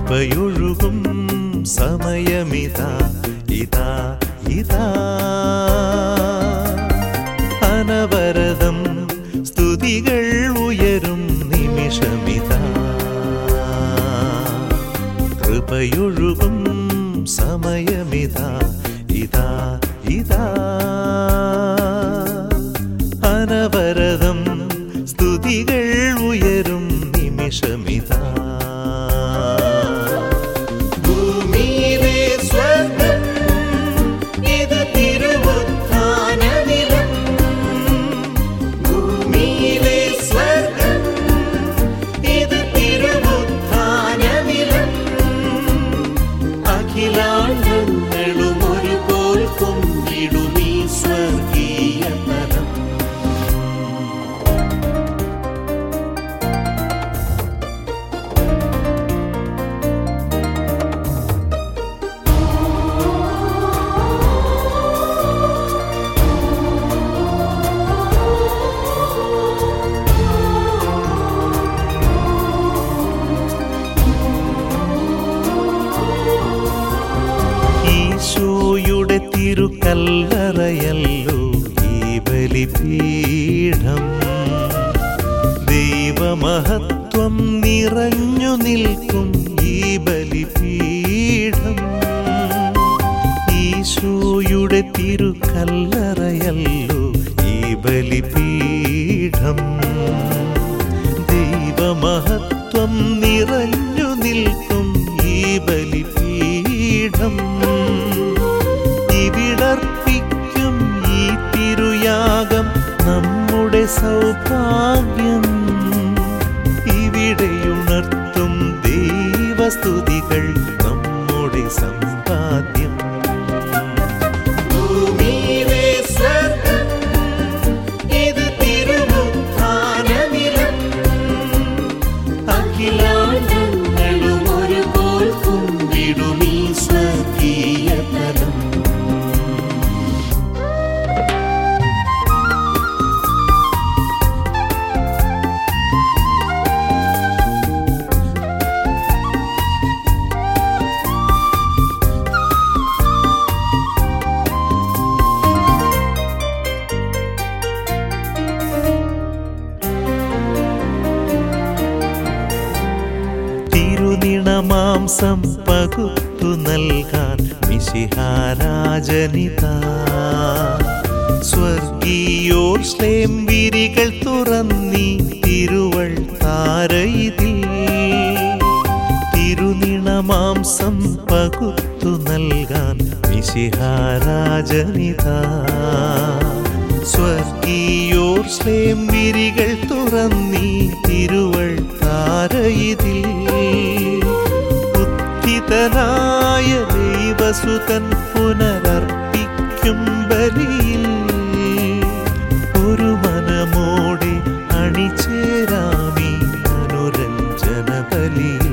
കൃപയൊഴുകും സമയമിതാ ഇതാ ഇതാ അനവരതം സ്തുതികൾ ഉയരും നിമിഷമിതാ കൃപയൊഴുകും സമയമിതാ ഇതാ ഇതാ അനവരതം സ്തുതികൾ ഉയരും നിമിഷമിതാ ഈശോയുടെ തിരുക്കല്ലറയല്ലോ ഈ ബലിപീഠം ദൈവമഹത്വം നിറഞ്ഞു നിൽക്കും ഈ ബലിപീഠം ഈശോയുടെ തിരുക്കല്ലറയല്ലോ ഈ ബലിപീഠം ദൈവമഹത്വം നിറഞ്ഞു നിൽക്കും ഈ ബലിപീഠം ഇവിടർപ്പിക്കും ഈ തിരുയാഗം നമ്മുടെ സൗഭാഗ്യം ഇവിടെയുണർത്തും ദൈവസ്തുതികൾ നമ്മുടെ സമ്പാദ്യം തിരുനിണമാംസം പകുത്തു നൽകാൻ മിശിഹാരാജനിതാ സ്വർഗീയോർശ്ലേം വിരികൾ തുറന്നീ തിരുവൾ താരയിതിൽ തിരുനിണമാംസം പകുത്തു നൽകാൻ മിശിഹാരാജനിതാ സ്വർഗീയോർശ്ലേം വിരികൾ തുറന്നീ തിരുവൾ താരയിതിൽ ഉത്ഥിതനായ ദൈവസുതൻ പുനരർപ്പിക്കും ബലിയിൽ ഒരു മനമോടെ അണിചേരാമീ അനുരഞ്ജന ബലിയിൽ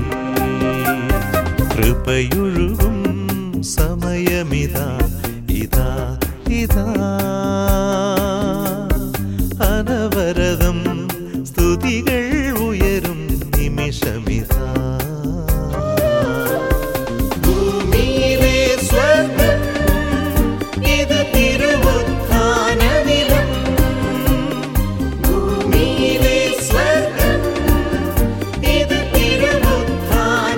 കൃപയൊഴുകും സമയമിതാ ഇതാ ഇതാ അനവരതം സ്തുതികൾ ഉയരും നിമിഷമിതാ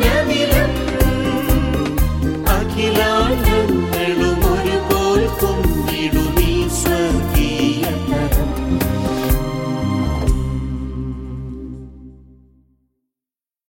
അഖിലാണ്ടങ്ങളും ഒരുപോൽ